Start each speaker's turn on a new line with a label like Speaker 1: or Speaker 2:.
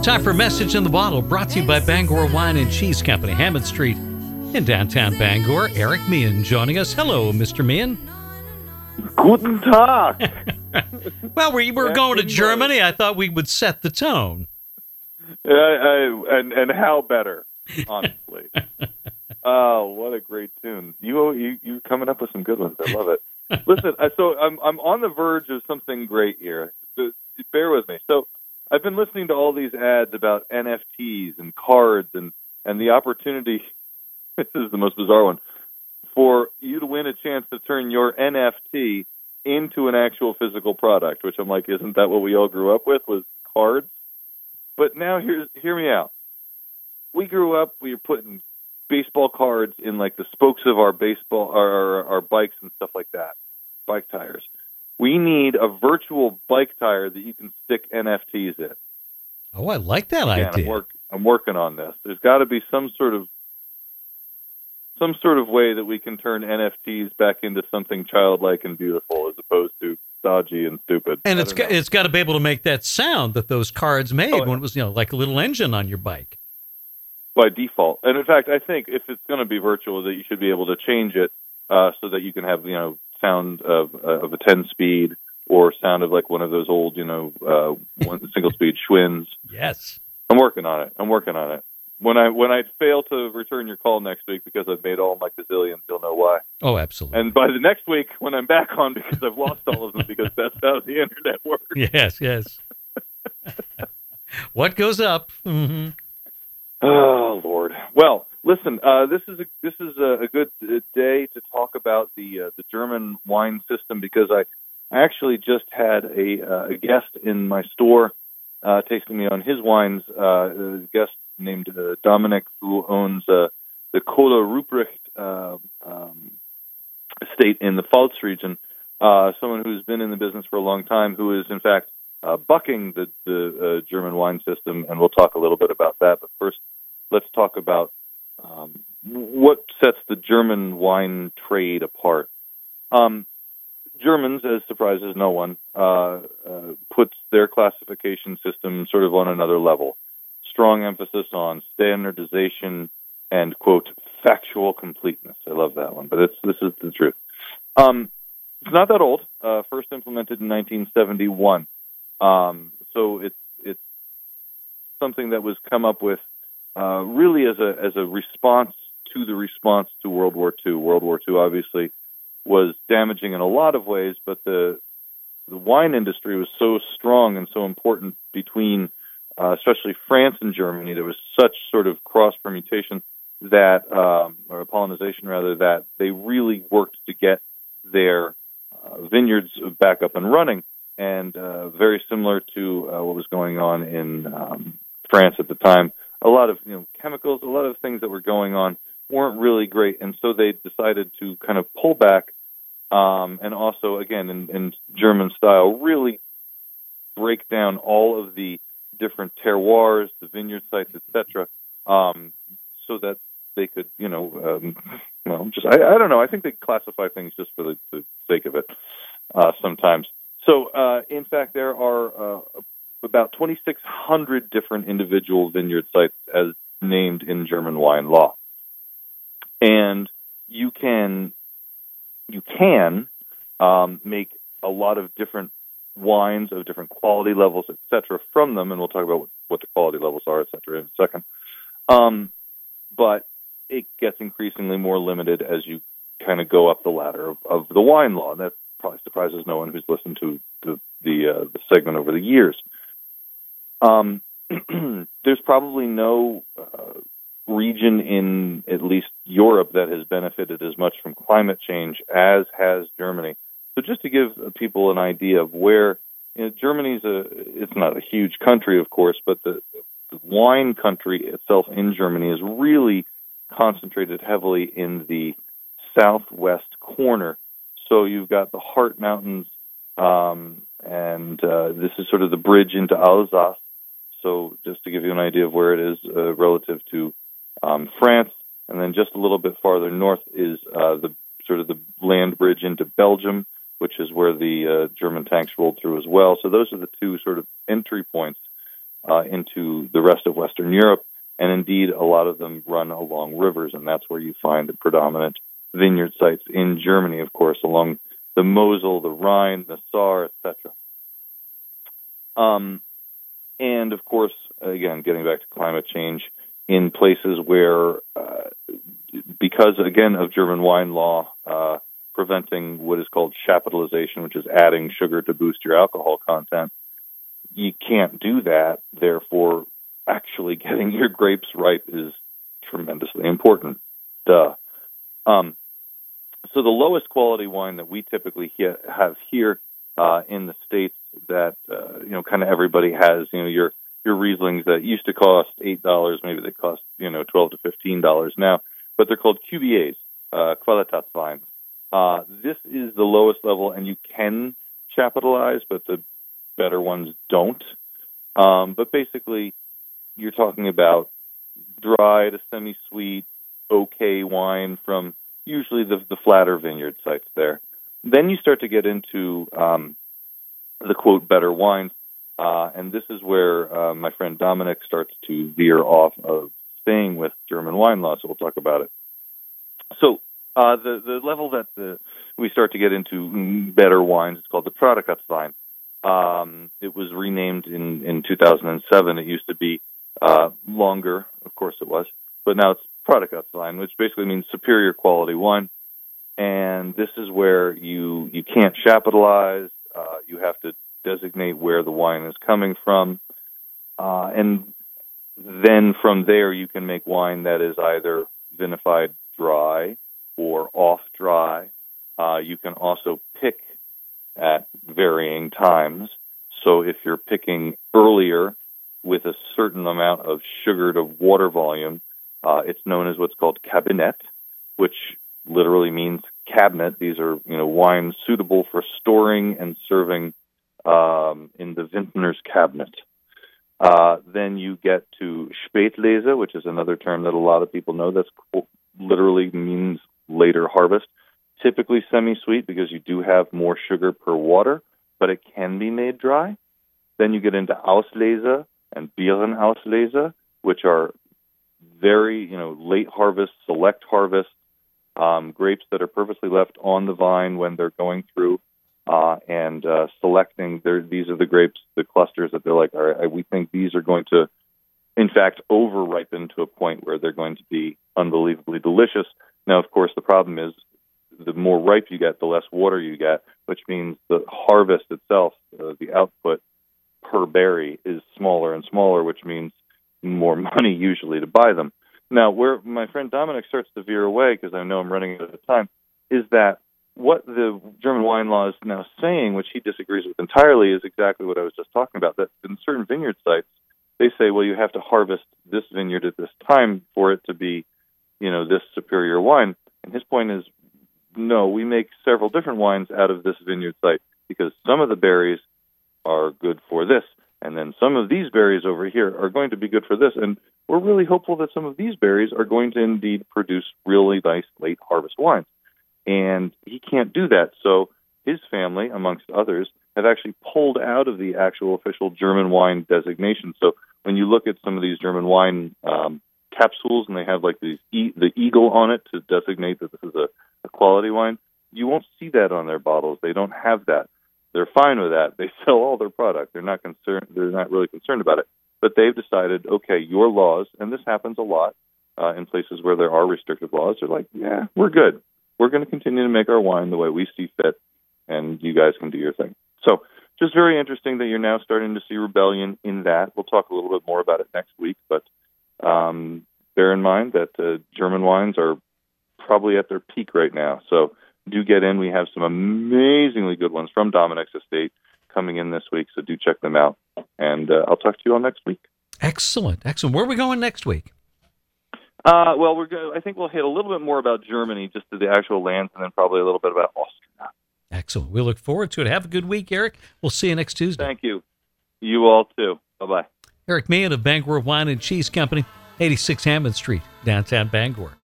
Speaker 1: Time for Message in the Bottle, brought to you by Bangor Wine and Cheese Company, Hammond Street in downtown Bangor. Eric Meehan joining us. Hello, Mr. Meehan.
Speaker 2: Guten Tag.
Speaker 1: Well, we were going to Germany. I thought we would set the tone.
Speaker 2: And how better, honestly. Oh, what a great tune! You coming up with some good ones. I love it. Listen, so I'm on the verge of something great here. Bear with me. So I've been listening to all these ads about NFTs and cards and the opportunity. This is the most bizarre one, for you to win a chance to turn your NFT into an actual physical product. Which I'm like, isn't that what we all grew up with? Was cards? But now hear me out. We grew up. We were putting baseball cards in like the spokes of our our bikes and stuff like that, bike tires. We need a virtual bike tire that you can stick NFTs in.
Speaker 1: Oh, I like that idea.
Speaker 2: I'm working on this. There's got to be some sort of way that we can turn NFTs back into something childlike and beautiful, as opposed to dodgy and stupid.
Speaker 1: And it's got to be able to make that sound that those cards made when it was like a little engine on your bike.
Speaker 2: By default. And in fact, I think if it's going to be virtual, that you should be able to change it so that you can have, sound of a 10-speed or sound of like one of those old, single-speed Schwinns.
Speaker 1: Yes.
Speaker 2: I'm working on it. When I fail to return your call next week because I've made all my gazillions, you'll know why.
Speaker 1: Oh, absolutely.
Speaker 2: And by the next week, when I'm back on, because I've lost all of them, because that's how the internet works.
Speaker 1: Yes. What goes up? Mm-hmm.
Speaker 2: Oh, Lord. Well, listen. This is a good day to talk about the German wine system, because I actually just had a guest in my store tasting me on his wines. A guest named Dominic, who owns the Kohler Ruprecht estate in the Pfalz region. Someone who's been in the business for a long time, who is in fact bucking the German wine system, and we'll talk a little bit about that. But first, let's talk about what sets the German wine trade apart. Germans, as surprises no one, puts their classification system sort of on another level. Strong emphasis on standardization and, quote, factual completeness. I love that one, but this is the truth. It's not that old. First implemented in 1971. So it's something that was come up with really as a response to World War II. World War II obviously was damaging in a lot of ways, but the wine industry was so strong and so important between especially France and Germany. There was such sort of cross permutation that, or pollinization rather, that they really worked to get their vineyards back up and running. And very similar to what was going on in France at the time, a lot of chemicals, a lot of things that were going on weren't really great, and so they decided to kind of pull back, and also, again, in German style, really break down all of the different terroirs, the vineyard sites, etc., so that they could, I don't know. I think they classify things just for the sake of it sometimes. So, in fact, there are about 2,600 different individual vineyard sites as named in German wine law. And you can make a lot of different wines of different quality levels, etc., from them, and we'll talk about what the quality levels are, etc., in a second. But it gets increasingly more limited as you kind of go up the ladder of the wine law. That probably surprises no one who's listened to the segment over the years. There's probably no region in at least Europe that has benefited as much from climate change as has Germany. So just to give people an idea of where, Germany's it's not a huge country, of course, but the wine country itself in Germany is really concentrated heavily in the southwest corner. So you've got the Hart Mountains, and this is sort of the bridge into Alsace. So just to give you an idea of where it is relative to France, and then just a little bit farther north is the land bridge into Belgium, which is where the German tanks rolled through as well. So those are the two sort of entry points into the rest of Western Europe. And indeed, a lot of them run along rivers, and that's where you find the predominant vineyard sites in Germany, of course, along the Mosel, the Rhine, the Saar, etc. And, of course, again, getting back to climate change, in places where, because, again, of German wine law preventing what is called chapitalization, which is adding sugar to boost your alcohol content, you can't do that. Therefore, actually getting your grapes ripe is tremendously important. Duh. So the lowest quality wine that we typically have here in the States that, kind of everybody has, your Rieslings that used to cost $8, maybe they cost, $12 to $15 now, but they're called QBAs, Qualitätswein. This is the lowest level, and you can chapitalize, but the better ones don't. But basically, you're talking about dry to semi-sweet, okay wine from usually the flatter vineyard sites there. Then you start to get into the, quote, better wines, and this is where my friend Dominic starts to veer off of staying with German wine law, so we'll talk about it. So the level that we start to get into better wines is called the Pratergastwein. It was renamed in 2007. It used to be longer, of course it was, but now it's Pratergastwein, which basically means superior quality wine. And this is where you can't chapitalize. You have to designate where the wine is coming from. And then from there, you can make wine that is either vinified dry or off dry. You can also pick at varying times. So if you're picking earlier with a certain amount of sugar to water volume, it's known as what's called Kabinett, which literally means cabinet. These are, wines suitable for storing and serving in the vintner's cabinet. Then you get to Spätlese, which is another term that a lot of people know. That's literally means later harvest. Typically semi-sweet because you do have more sugar per water, but it can be made dry. Then you get into Auslese and Beerenauslese, which are very, late harvest, select harvest, grapes that are purposely left on the vine when they're going through and selecting. These are the grapes, the clusters that they're like, all right, we think these are going to, in fact, over-ripen to a point where they're going to be unbelievably delicious. Now, of course, the problem is the more ripe you get, the less water you get, which means the harvest itself, the output per berry is smaller and smaller, which means more money usually to buy them. Now, where my friend Dominic starts to veer away, because I know I'm running out of time, is that what the German wine law is now saying, which he disagrees with entirely, is exactly what I was just talking about, that in certain vineyard sites, they say, well, you have to harvest this vineyard at this time for it to be, this superior wine. And his point is, no, we make several different wines out of this vineyard site because some of the berries are good for this, and then some of these berries over here are going to be good for this. And we're really hopeful that some of these berries are going to indeed produce really nice late harvest wines. And he can't do that. So his family, amongst others, have actually pulled out of the actual official German wine designation. So when you look at some of these German wine capsules and they have like the eagle on it to designate that this is a quality wine, you won't see that on their bottles. They don't have that. They're fine with that. They sell all their product. They're not concerned. They're not really concerned about it. But they've decided, okay, your laws, and this happens a lot in places where there are restrictive laws. They're like, yeah, we're good. We're going to continue to make our wine the way we see fit, and you guys can do your thing. So just very interesting that you're now starting to see rebellion in that. We'll talk a little bit more about it next week, but bear in mind that German wines are probably at their peak right now. So do get in. We have some amazingly good ones from Dominic's estate coming in this week, so do check them out. And I'll talk to you all next week.
Speaker 1: Excellent. Where are we going next week?
Speaker 2: Well, I think we'll hit a little bit more about Germany, just to the actual lands, and then probably a little bit about Austria.
Speaker 1: Excellent. We look forward to it. Have a good week, Eric. We'll see you next Tuesday.
Speaker 2: Thank you. You all, too. Bye-bye.
Speaker 1: Eric Meehan of Bangor Wine and Cheese Company, 86 Hammond Street, downtown Bangor.